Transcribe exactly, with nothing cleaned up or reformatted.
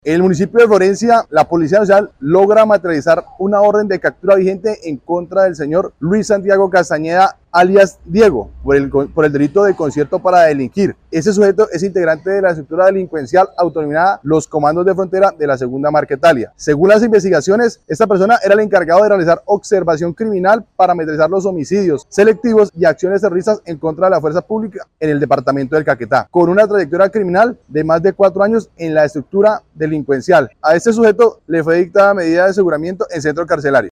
En el municipio de Florencia, la Policía Nacional logra materializar una orden de captura vigente en contra del señor Luis Santiago Castañeda, alias Diego, por el, por el delito de concierto para delinquir. Ese sujeto es integrante de la estructura delincuencial autodenominada Los Comandos de Frontera de la Segunda Marquetalia. Según las investigaciones, esta persona era el encargado de realizar observación criminal para materializar los homicidios selectivos y acciones terroristas en contra de la fuerza pública en el departamento del Caquetá, con una trayectoria criminal de más de cuatro años en la estructura delincuencial. A este sujeto le fue dictada medida de aseguramiento en centro carcelario.